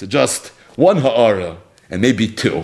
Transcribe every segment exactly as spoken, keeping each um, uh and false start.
So just one ha'ara and maybe two,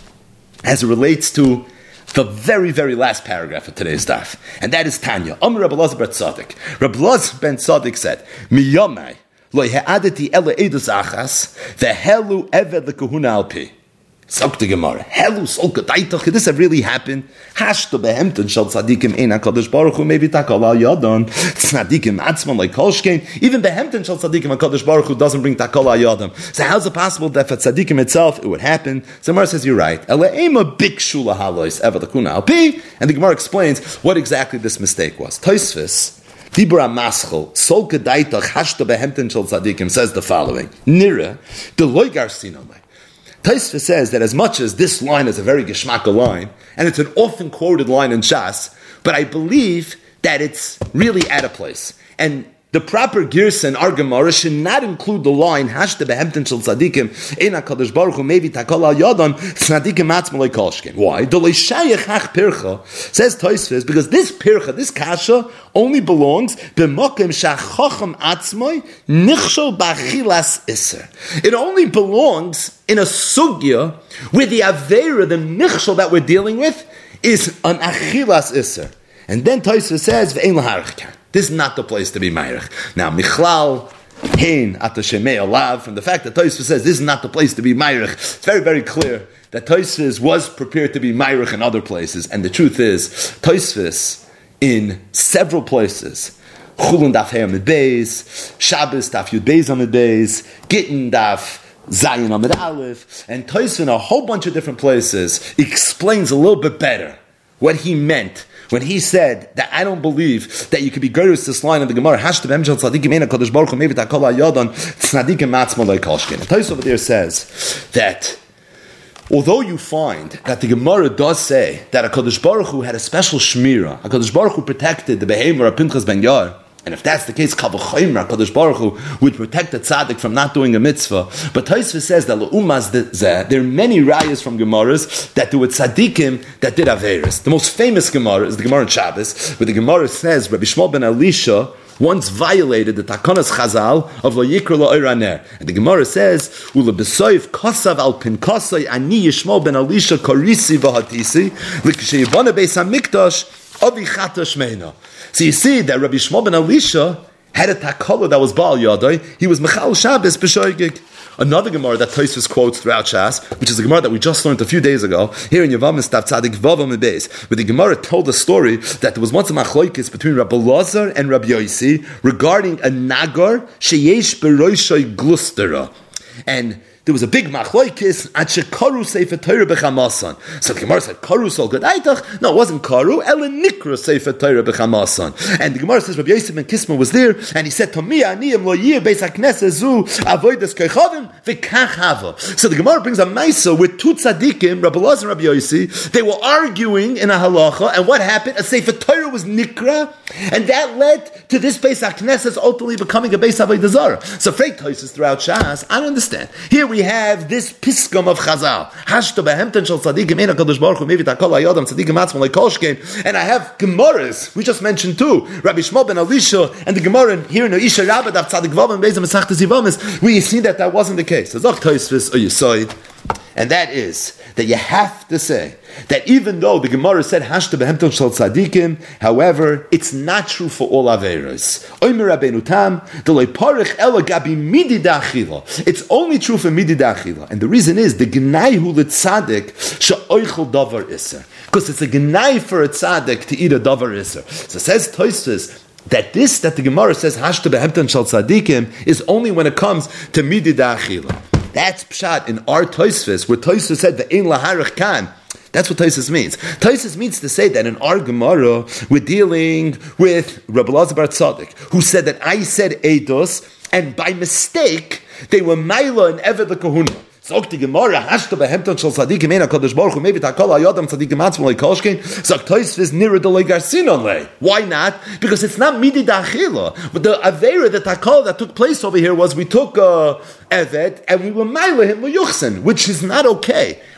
as it relates to the very, very last paragraph of today's daf, and that is Tanya. Amr Rabbi Elazar ben Tzaddik. Rabbi Elazar ben Tzaddik said, "Miyamai lo he'adati ela edus achas vehelu eved lekahuna alpi." Sok the Gemara. Helu sol gedaitach. Could this have really happened? Hashto behemten shal tzadikim ein HaKadosh Baruch Hu mevi takal al yadon. Tzadikim atzman like kolshkein. Even behemten shal tzadikim HaKadosh Baruch Hu doesn't bring takal al yadon. So how's it possible that for tzadikim itself it would happen? So the Gemara says you're right. Ele ema bikshu lahalois ever lakuna alpi. And the Gemara explains what exactly this mistake was. Tosfos Dibra Maschel Sol gedaitach hashto behemten shal tzadikim says the following: Nira de loigar sinamai. Tosfos says that as much as this line is a very geschmacka line, and it's an often quoted line in Shas, but I believe that it's really out of place. And the proper girsa in our Gemara should not include the line Hashta behemten shel tzadikim ein HaKadosh Baruch Hu mevi takal al yadon tzadikim atzma lekolshkein. Why? The leishayach hach pircha says Tosfos because this pircha, this kasha, only belongs b'mokem shachacham atzmoi nichshol b'achilas iser. It only belongs in a sugya where the avera, the nichshol that we're dealing with, is an achilas iser. And then Tosfos says v'ein laharich. This is not the place to be Meirich. Now, Michlal, Hein, Atashemei Alav, from the fact that Tosfos says this is not the place to be Meirich, it's very, very clear that Tosfos was prepared to be Meirich in other places. And the truth is, Tosfos, in several places, Chulun Daf Hey Amid Beis, Shabbos Daf Yud Beis Amid Beis, Gittin Daf Zayin Amid Aleph, and Tosfos in a whole bunch of different places explains a little bit better what he meant when he said that I don't believe that you could be greater as this line of the Gemara, Hashtav Emshel Tzadikim Ein HaKadosh Baruch Hu Mevi Takol HaYadon Tzadikim Matzma Lo Kolshkein. The Tosfos over there says that although you find that the Gemara does say that HaKadosh Baruch Hu had a special shmira, HaKadosh Baruch Hu protected the behemoth of Pinchas ben Yair, and if that's the case, Kavachayim HaKadosh Baruch Hu would protect the tzaddik from not doing a mitzvah. But Tosfos says that L'umaz zeh, there are many rayas from Gemaras that there were tzaddikim that did averis. The most famous Gemara is the Gemara in Shabbos, where the Gemara says Rabbi Shmuel ben Elisha once violated the Takanas Chazal of Lo Yikra Lo Eiraner. And the Gemara says, Ula Besoif Kosav al Pinkosai Ani Yishmael ben Elisha Korisi V'hatisi L'kshei Yibana Beis HaMikdash Avi Chata Shmeina. So you see that Rabbi Shmuel ben Elisha had a takala that was Baal Yadai. He was Mechal Shabbos B'shoigig. Another Gemara that Tosfos quotes throughout Shas, which is a Gemara that we just learned a few days ago, here in Yevamos Tav Tzadik Vavam Beis, where the Gemara told a story that there was once a machlokes between Rabbi Elazar and Rabbi Yossi regarding a nagar sheyesh beroishay glustera. And there was a big machlokes at shekaru sefer Torah b'chamasan. So the Gemara said, "Karu sol gedaitach." No, it wasn't karu. Ela nikra sefer Torah b'chamasan. And the Gemara says Rabbi Yosef ben Kisma was there, and he said, "Tomi aniyim lo yir beis hakneses zu avodas koichavim v'kach hava." So the Gemara brings a ma'isa with two tzaddikim, Rabbi Elazar and Rabbi Yossi. They were arguing in a halacha, and what happened? A sefer Torah was nikra, and that led to this beis hakneses ultimately becoming a beis avodas zara. So Freit Tosfos throughout Shas, I don't understand. Here we We have this piskam of Chazal. Hashto behemten shel tzadikim ein HaKadosh Baruch Hu mevi takol hayadam tzadikim atzma lekolshkein. And I have Gemaras. We just mentioned two. Rabbi Shmuel ben Elisha and the Gemara here in Isha Rabbah Daf Tzadik Vavam Beis Masechtas Yivamis. We see that that wasn't the case. So Zok Tosfos or Yisoid, and that is that you have to say that even though the Gemara said Hashta behemton shel tzadikim, however, it's not true for all averos. Omer Rabbeinu Tam deloi parich ela gabi midi da'achila. It's only true for midi da'achila, and the reason is the gnai hu l'tzadik she'oichel davar iser, because it's a gnai for a tzadik to eat a davar iser. So says Tosfos that this that the Gemara says Hashta behemton shel tzadikim is only when it comes to midi da'achila. That's pshat in our Tosfos, where Tosfos said the ein laharich kan. That's what Tosfos means. Tosfos means to say that in our Gemara we're dealing with Rabbi Elazar bar Tzaddik, who said that I said eidos, and by mistake they were Maila and Eved the Kahuna. Sagt die Gemara, Hashta behemton shel tzadikim ein HaKadosh Baruch Hu mevi takol hayadam tzadikim atzma lekolshkein. Sagt Tosfos nira de legarsinon le. Why not? Because it's not midi da'achila. But the avera, the takol that took place over here was we took uh, Eved and we were Maila him l'yuchsen, which is not okay.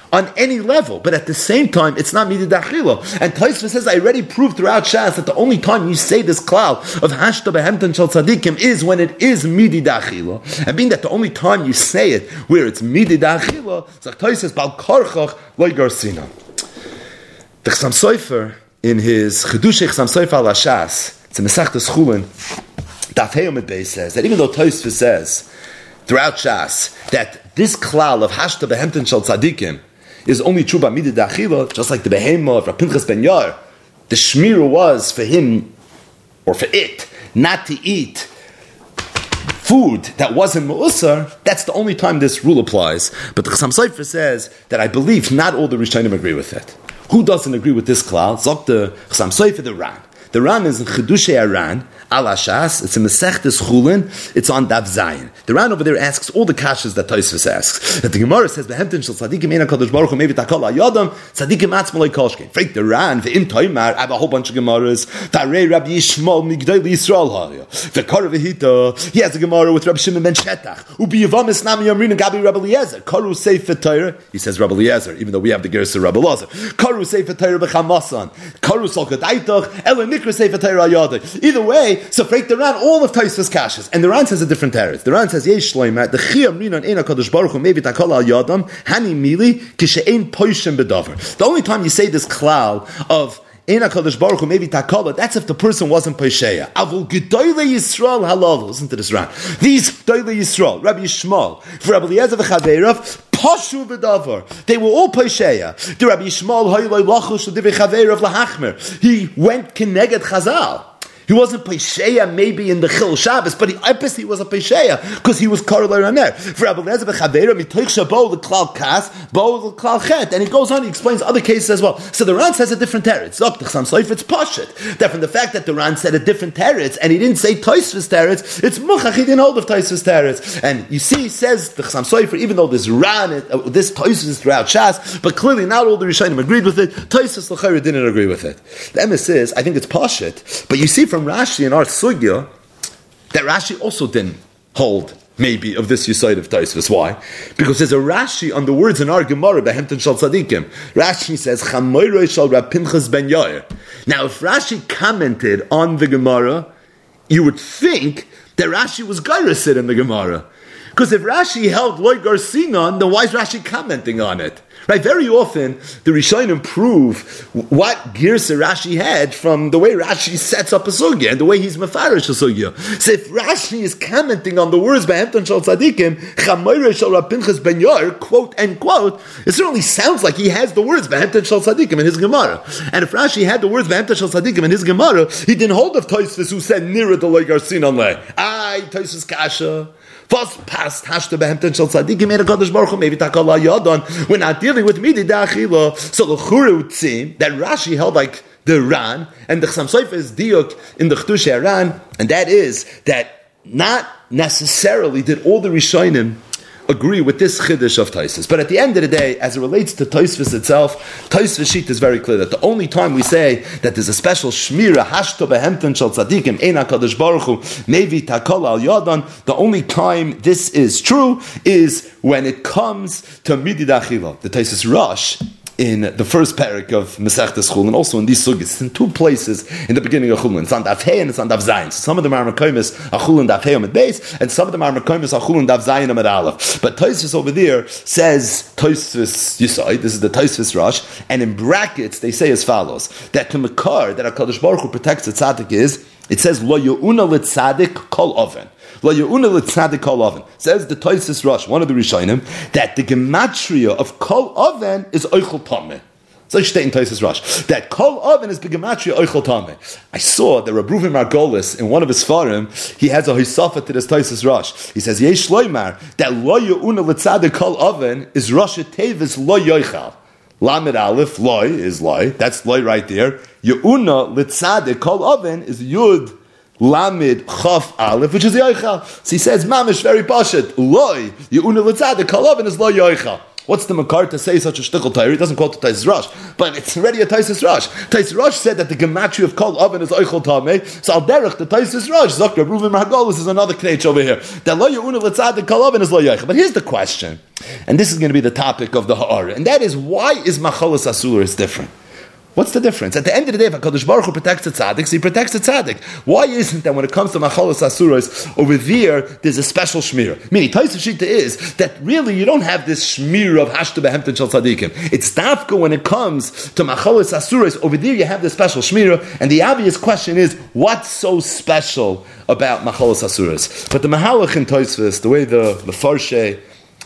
on any level, but at the same time, it's not midid achila. And Tosfos says, I already proved throughout Shas that the only time you say this klal of hashta behemten shel tzadikim is when it is midid achila. And being that the only time you say it where it's midid achila, so Tosfos bal karchach loy garsina. The Chassam Sofer in his Chedush Chassam Sofer al Shas, it's in Masechtas Chulin, Daf Hey Amud Beis says that even though Tosfos says throughout Shas that this klal of hashta behemten shel tzadikim is only true by midid achila, just like the behemah of Rav Pinchas ben Yair, the shmira was for him or for it not to eat food that wasn't me'usar. That's the only time this rule applies. But the Chassam Sofer says that I believe not all the Rishonim agree with it. Who doesn't agree with this klal? Zok the Chassam Sofer, the Ran. The Ran is in Chedushei Aran, Al Hashas. It's in Masechtas Chulin. It's on Daf Zayin. The Ran over there asks all the kashas that Tosfos asks. That the Gemara says, "Behemten shel tzadikim ein HaKadosh Baruch Hu maybe takol hayadam tzadikim atzmo loy kolshkein." Freak the Ran ve'im toimar. I have a whole bunch of Gemaras. Tarei Rabbi Yishmael migdol Yisrael haya. Ve'kar v'hita. He has a Gemara with Rabbi Shimon ben Shetach. Ubi Yevamis nami yamrin and Gabi Rabbi Eliezer. Karu Sefer Torah. He says Rabbi Eliezer, even though we have the Gerus of Rabbi Eliezer. Karu Sefer Torah b'chamasan. Karu sol kedaitach. Ela nikra Sefer Torah hayadam. Either way, so freak the Ran all of Tosfos kashas, and the Ran says a different teretz. The Ran says Yesh Shloimer the Chiyam Rinan Ein HaKadosh Baruch Hu maybe takol al yadam hani mili kishein poishem bedavar. The only time you say this klal of Ein HaKadosh Baruch Hu maybe takol, that's if the person wasn't poisheya. Avul gedoyle Yisrael halal. Listen to this Ran. These gedoyle Yisrael, Rabbi Yishmael, for Rabbi Eliezer v'Chaveirav, Pashu v'davar. They were all poisheya. The Rabbi Yishmael hayloi lachush l'divrei Chaveirav lahachmer. He went keneged Chazal. He wasn't Pesheya maybe in the Chil Shabbos, but he obviously was a Pesheya because he was Karel Raner. For Rabbi Eliezer b'Chaveira, mitoich shabo the klal kas, bo the klal chet, and he goes on. He explains other cases as well. So the Ran says a different teretz. Look, the Chassam Sofer it's pashut. That from the fact that the Ran said a different teretz and he didn't say Tosfos teretz, it's muchach. He didn't hold of Tosfos teretz. And you see, he says the Chassam Sofer, even though this Ran, uh, this Tosfos is throughout Shas, but clearly not all the Rishonim agreed with it. Tosfos l'chayr didn't agree with it. The emes is, I think it's pashut, but you see from Rashi in our sugya that Rashi also didn't hold maybe of this Yesod of Tosfos. Why? Because there's a Rashi on the words in our Gemara Behemten Shel Tzadikim. Rashi says Chamoiroi Shel Rab Pinchas ben Yair. Now if Rashi commented on the Gemara, you would think that Rashi was Garasid in the Gemara. Because if Rashi held Loy Garsinon, then why is Rashi commenting on it? Right? Very often, the Rishonim prove what Girsa Rashi had from the way Rashi sets up a sugya and the way he's mefarish a sugya. So if Rashi is commenting on the words Behemten Shel Tzadikim, Chamoirei Shel Rab Pinchas ben Yair, quote and quote, it certainly sounds like he has the words Behemten Shel Tzadikim in his Gemara. And if Rashi had the words Behemten Shel Tzadikim in his Gemara, he didn't hold of Tosfos who said Nira D'Loi Garsinon Le. Ay, Tosfos Kasha. First past hashta behemten shel tzadikim ein HaKadosh Baruch Hu maybe takol hayadam. We're not dealing with midid achila. So the Chura would seem that Rashi held like the Ran, and the Chassam Sofer is diuk in the Chedushei Aran, and that is that not necessarily did all the Rishonim agree with this chiddush of Tosfos. But at the end of the day, as it relates to Tosfos itself, Tosfos sheet is very clear that the only time we say that there's a special shmira hashto behemten shel tzadikim ein HaKadosh Baruch Hu mevi takol al yadan, the only time this is true is when it comes to midid achila. The Tosfos Rosh in the first parak of Masechtas Chulin, and also in these sugis, in two places in the beginning of Chulin. It's on Daf Hey and it's on Daf Zayin. So some of them are Mekomis Achulin Daf Hey Amid Beis, and some of them are Mekomis Achulin Daf Zayin Amid Aleph. But Tosfos over there says Tosfos Yisai. This is the Tosfos Rosh, and in brackets they say as follows: that to Mekar that HaKadosh Baruch Hu protects the tzaddik is, it says Lo Ye'una L'Tzadik Kol Oven. Lo Ye'una L'Tzadik Kol Oven. Says the Tosfos Rosh, one of the Rishonim, that the gematria of Kol Oven is Oichel Tameh. So I state in Tosfos Rosh that Kol Oven is the gematria Oichel Tameh. I saw that Rabbi Reuven Margolis in one of his farim, he has a hisafa to this Tosfos Rosh. He says Yesh Loimar that Lo Ye'una L'Tzadik Kol Oven is Rosh Tevis Lo Yoichal. Lamed Aleph Loy is Loy. That's Loy right there. Ye'una L'Tzadik Kol Oven is Yud Lamed Chaf Aleph, which is Yoichal. So he says, Mamish, very pashut. Loy, Ye'una L'Tzadik Kol Oven is Loy Yoichal. What's the makar to say such a shtickle Torah? He doesn't quote the Tosfos Rosh, but it's already a Tosfos Rosh. Tosfos Rosh said that the gematria of Kol Oven is Oichel Tameh. So al derech the Tosfos Rosh, Zakra Reuven Margolis is another knetch over here. That Lo Ye'una L'Tzadik Kol Oven is Lo Yoichal. But here's the question: And this is going to be the topic of the Ha'ara. And that is, why is Machalas Asuras different? What's the difference? At the end of the day, if HaKadosh Baruch Hu protects the tzaddik, so he protects the tzaddik. Why isn't that when it comes to Machalas Asuras, over there, there's a special shmira? Meaning, Taisa Shita is that really you don't have this shmira of Hashta Behemten Shal Tzaddikim. It's dafka when it comes to Machalas Asuras, over there you have the special shmira, and the obvious question is, what's so special about Machalas Asuras? But the Mahalach in Tosfos, the way the, the Farshe,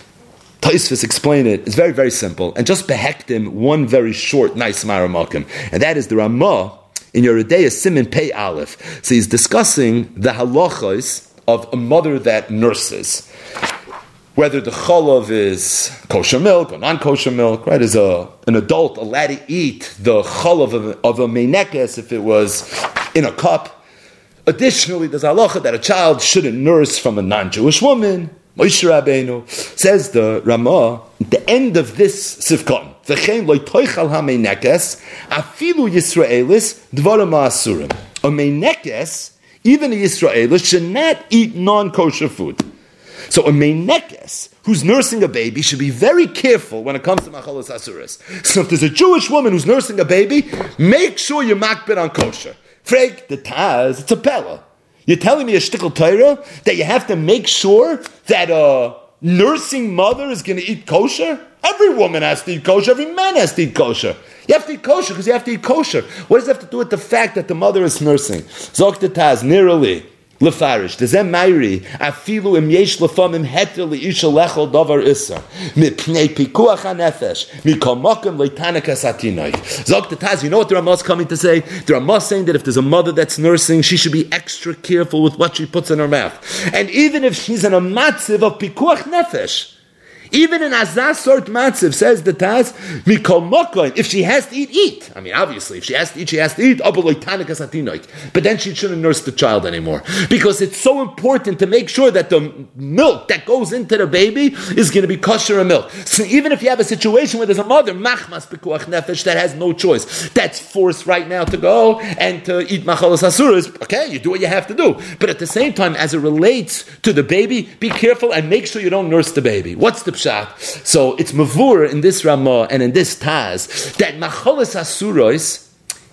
Tosfos explain it, it's very, very simple. And just behektim one very short, nice maramakim. And that is the Ramah in Yeridei Simin Pei Aleph. So he's discussing the halachos of a mother that nurses. Whether the chalav is kosher milk or non-kosher milk, right? As a, an adult allowed to eat the chalav of, of a meinekes if it was in a cup. Additionally, there's halacha that a child shouldn't nurse from a non-Jewish woman. Moshe Rabbeinu says the Ramah at the end of this sifkon, v'chein lo toichal ha-meinekes afilu Yisraelis dvarim ha'asurim. A meinekes, even a Yisraelis, should not eat non-kosher food. So a meinekes who's nursing a baby should be very careful when it comes to machalas asuras. So if there's a Jewish woman who's nursing a baby, make sure you makbid on kosher. Frag the Taz, it's a pella. You're telling me a shtickle Torah that you have to make sure that a nursing mother is going to eat kosher? Every woman has to eat kosher. Every man has to eat kosher. You have to eat kosher because you have to eat kosher. What does that have to do with the fact that the mother is nursing? Zok the Taz, nearly. Lefarish, dezem mayri, afilu im yesh lefamim heter leisha lechol davar issa, mipnei pikuach hanefesh, mikomokim leitanekas atinoich. Zog the Taz, you know what the Ramah is coming to say? The Ramah is saying that if there's a mother that's nursing, she should be extra careful with what she puts in her mouth. And even if she's in a matziv of pikuach nefesh, even in Azaz sort matziv, says the Taz, mikol mokoin, if she has to eat, eat. I mean, obviously, if she has to eat, she has to eat. But then she shouldn't nurse the child anymore. Because it's so important to make sure that the milk that goes into the baby is going to be kosher and milk. So even if you have a situation where there's a mother, machmas pikuach nefesh, that has no choice, that's forced right now to go and to eat machalas asuras, okay, you do what you have to do. But at the same time, as it relates to the baby, be careful and make sure you don't nurse the baby. What's the So it's mavur in this Ramah and in this Taz that machalas asuros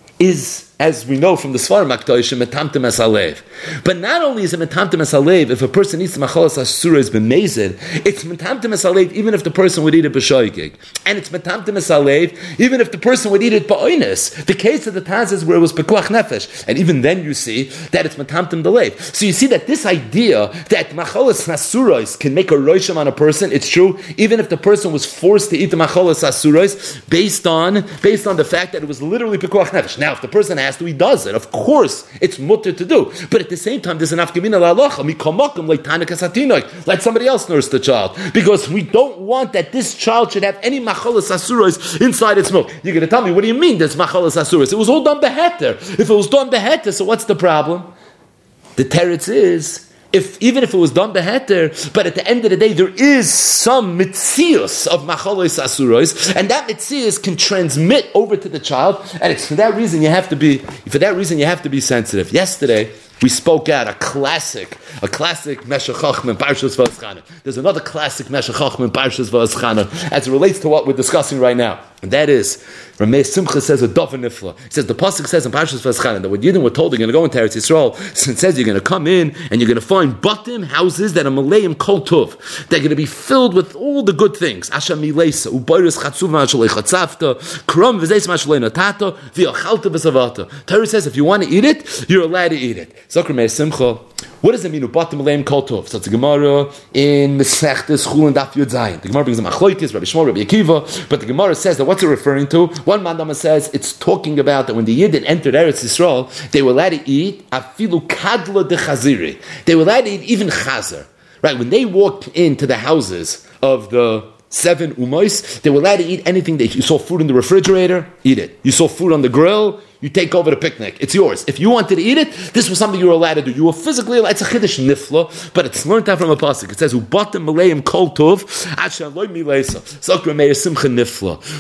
is, as we know from the Svarim HaKadoshim, metamtem es halev. But not only is it metamtem es halev if a person eats machalas asuros b'mezid, it's metamtem es halev even if the person would eat it b'shoigig, and it's metamtem es halev even if the person would eat it ba'oinus. The case of the Taz is where it was pekuach nefesh, and even then you see that it's metamtem delev. So you see that this idea that machalas asuros can make a roisham on a person, it's true even if the person was forced to eat the machalas asuros based on based on the fact that it was literally pekuach nefesh. Now, if the person has to, he does it. Of course, it's mutter to do. But at the same time, there's an afkamina la'alacha, mikomokim leitanikas hatinoik, let somebody else nurse the child. Because we don't want that this child should have any machalas asuros inside its milk. You're going to tell me, what do you mean there's machalas asuros? It was all done beheter. If it was done beheter, so what's the problem? The teretz is, If even if it was done beheter, but at the end of the day there is some mitzius of machalos asuros, and that mitzius can transmit over to the child, and it's for that reason you have to be for that reason you have to be sensitive. Yesterday we spoke out a classic, a classic Meshech Chochmah in Parshas Va'aschana. There's another classic Meshech Chochmah in Parshas Va'aschana as it relates to what we're discussing right now. And that is, Rameh Simcha says a Dova Nifla. He says, the Pasuk says in Parshas Va'aschana that when Yidden were told they're going to go into Eretz Yisrael, it says you're going to come in and you're going to find batim, houses that are Maleim Kol Tov. They're going to be filled with all the good things. Asha Mileisa, Ubayris Chatzuv Ma'ashalei Chatzavta, Krom V'zeis Ma'ashalei Natata, V'yachalta V'savata. Torah says if you want to eat it, you're allowed to eat it. Zakr Meir Simcha. What does it mean? Ubatim Maleim Kol Tov. So it's a Gemara in Mesechtes Chul and Daf Yud Zayin. The Gemara brings a Machloikis, Rabbi Shmuel, Rabbi Akiva, but the Gemara says that what's it referring to? One Mandama says it's talking about that when the Yidden entered Eretz Yisrael, they were allowed to eat afilu kadla de chaziri. They were allowed to eat even chazer. Right? When they walked into the houses of the seven umos, they were allowed to eat anything. That you saw food in the refrigerator, eat it. You saw food on the grill, you take over the picnic. It's yours. If you wanted to eat it, this was something you were allowed to do. You were physically allowed. It's a chiddush nifla, but it's learned out from a pasuk. It says, "Ubatim maleim kol tov, asher loy mileisa." Zakra meir simcha nifla.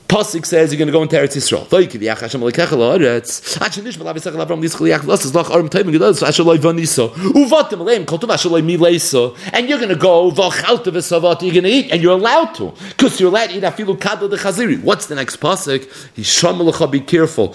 Pasuk says you're going to go into Eretz Yisrael. And you're going to go, you're going to eat, and you're allowed to. Because you're allowed to eat afilu kadol de chaziri. What's the next pasuk? Be careful.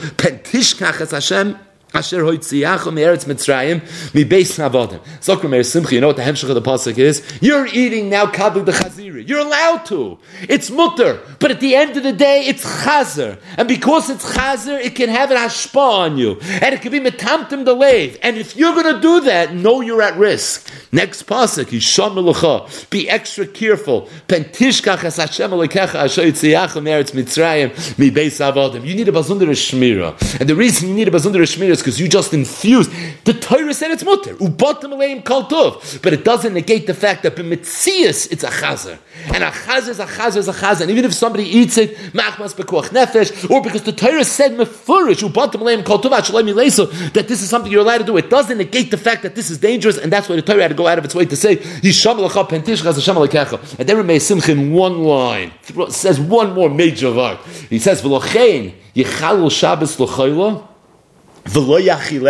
Asher hoitziach me'eretz Mitzrayim mibeis navadim. Zokra Meir Simcha, you know what the hemshach of the pasuk is? You're eating now kaduk the chaziri. You're allowed to. It's mutter, but at the end of the day, it's chazer, and because it's chazer, it can have an hashpa on you, and it can be metamtim the leiv. And if you're going to do that, know you're at risk. Next pasuk, Yisham Melucha. Be extra careful. Pentishkach es Hashem Elokecha asher hoitziach me'eretz Mitzrayim mibeis navadim. You need a bazundere shmira, and the reason you need a bazundere shmira is because you just infused. The Torah said it's mutter, ubatim aleim kol tov, but it doesn't negate the fact that b'mitzias it's a chazer, and a chazer is a chazer is a chazer, and even if somebody eats it, machmas b'kuach nefesh, or because the Torah said mefurish ubatim aleim kol tov ashalei mileiso, that this is something you're allowed to do, it doesn't negate the fact that this is dangerous, and that's why the Torah had to go out of its way to say Yisham lecha pentishchas Hashem lekecha. And then Ramei Simcha in one line says one more major word. He says v'lochein yichalu Shabbos l'chayla. What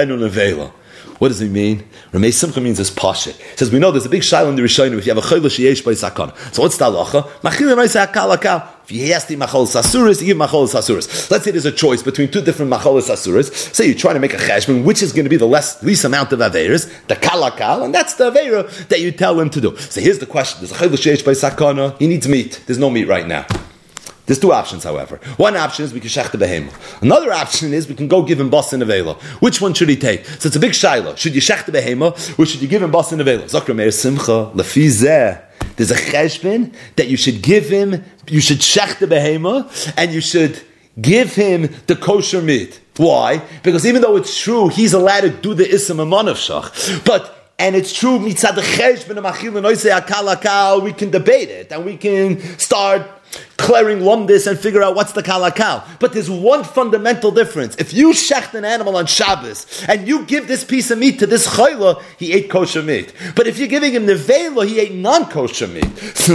does he mean? Ramei Simcha means it's pashit. He says, we know there's a big shaila in the Rishonim if you have a chayla sheyesh by sakana. So what's the halacha? Machil noisei akal akal. If you ask the macholas asuris, you give macholas asuris. Let's say there's a choice between two different macholas asuris. Say you're trying to make a cheshbon, which is going to be the less least amount of averas, the kalakal, and that's the avera that you tell him to do. So here's the question: there's a chayla sheyesh by sakana. He needs meat. There's no meat right now. There's two options, however. One option is we can shech the behema. Another option is we can go give him bas in avela. Which one should he take? So it's a big shaila. Should you shech the behema, or should you give him bas in avela? Zokra Meir Simcha, lefi zeh. There's a cheshbon that you should give him, you should shech the behema, and you should give him the kosher meat. Why? Because even though it's true, he's allowed to do the isam amanav shach. But and it's true, mitzad cheshbon amachil noisei akal akal, we can debate it, and we can start clearing lumdis and figure out what's the kalakal. But there's one fundamental difference. If you shecht an animal on Shabbos and you give this piece of meat to this chayla, he ate kosher meat. But if you're giving him nevela, he ate non-kosher meat.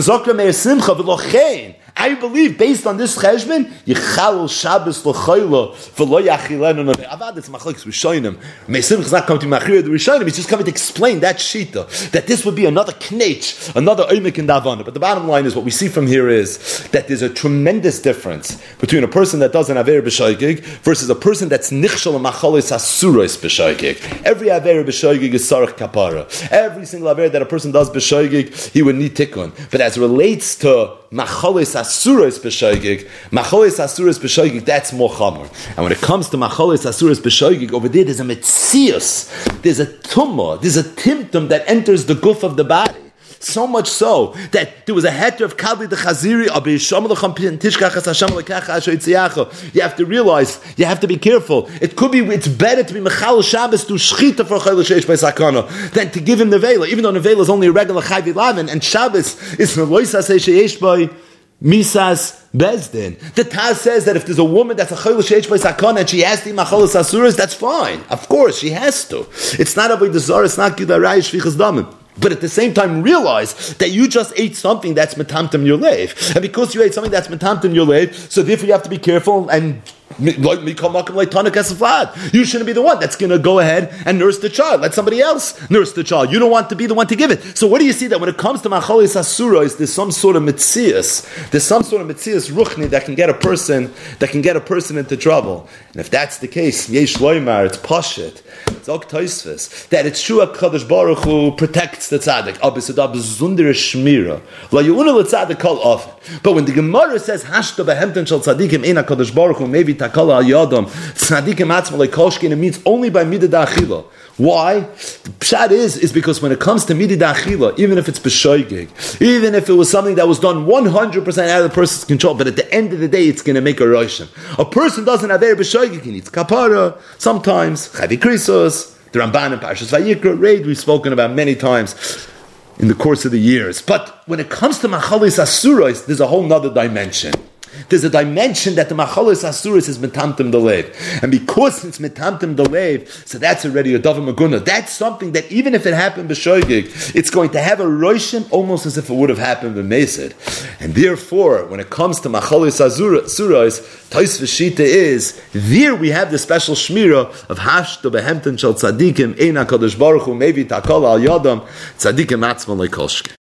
I believe, based on this cheshbon, Yichalul Shabbos l'chayla v'lo yachilenu nevela. Avad it's machlokes Rishonim. Meir is not coming to machir the Rishonim. He's just coming to explain that shita, that this would be another knech, another oimik in davana. But the bottom line is, what we see from here is that there's a tremendous difference between a person that does an aver b'shoigig versus a person that's nichshal and macholis asuros b'shoigig. Every aver b'shoigig is sarach kapara. Every single aver that a person does b'shoigig, he would need tikkun. But as it relates to macholis asuros b'shoigig, macholis asuros b'shoigig, that's more chamor. And when it comes to macholis asuros b'shoigig, over there there's a metzius, there's a tumah, there's a timtum that enters the guf of the body. So much so that there was a heter of Kadli the Chaziri. You have to realize, you have to be careful. It could be, it's better to be Mechal Shabbos to Shchita for Chayla Sheish by Sakana than to give him Nevela, even though Nevela is only a regular Chayvi Lavin, and Shabbos is Neloisa Sheish by Misas Bezdin. The Taz says that if there's a woman that's a Chayla Sheish by Sakana and she has to eat Machalas Asuras, that's fine. Of course, she has to. It's not Avodah Zarah, it's not Gidarai Shvichas Damim. But at the same time, realize that you just ate something that's metamtem your lev. And because you ate something that's metamtem your lev, so therefore you have to be careful and you shouldn't be the one that's going to go ahead and nurse the child. Let somebody else nurse the child. You don't want to be the one to give it. So what do you see? That when it comes to macholis asuros, there's some sort of mitzias. There's some sort of mitzias ruchni that can get a person that can get a person into trouble. And if that's the case, yesh loymar, it's pashit, it's ok toisves, that it's true HaKadosh Baruch Hu protects the tzaddik. Abisada bezundere shmira. La yu'una l'tzaddik kol often. But when the Gemara says hashta behemten shal tzaddikim ein HaKadosh Baruch Hu maybe takala al yadam tzaddikim atzma leikoshkin, it means only by midah da'achila. Why? The pshat is, is because when it comes to midah da'achila, even if it's b'shoigig, even if it was something that was done one hundred percent out of the person's control, but at the end of the day, it's going to make a roshim. A person doesn't have air b'shoigig, he needs kapara, sometimes, chavi krisos, the Ramban and Parshas Vayikra, raid we've spoken about many times in the course of the years. But when it comes to machalis asuros, there's a whole nother dimension. there's a dimension that the Machalos Asuris is metamtim the leiv. And because it's metamtim the leiv, so that's already a Dava Maguna. That's something that even if it happened b'shoigig, it's going to have a roishim almost as if it would have happened b'mesid. And therefore, when it comes to Machalos Asuris, Tais V'shita is, there we have the special shmira of Hashto Behemten Shal Tzadikim, Ein HaKadosh Baruch Hu, Mevi Takal Al Yadam, Tzadikim Atzman Lekolshke.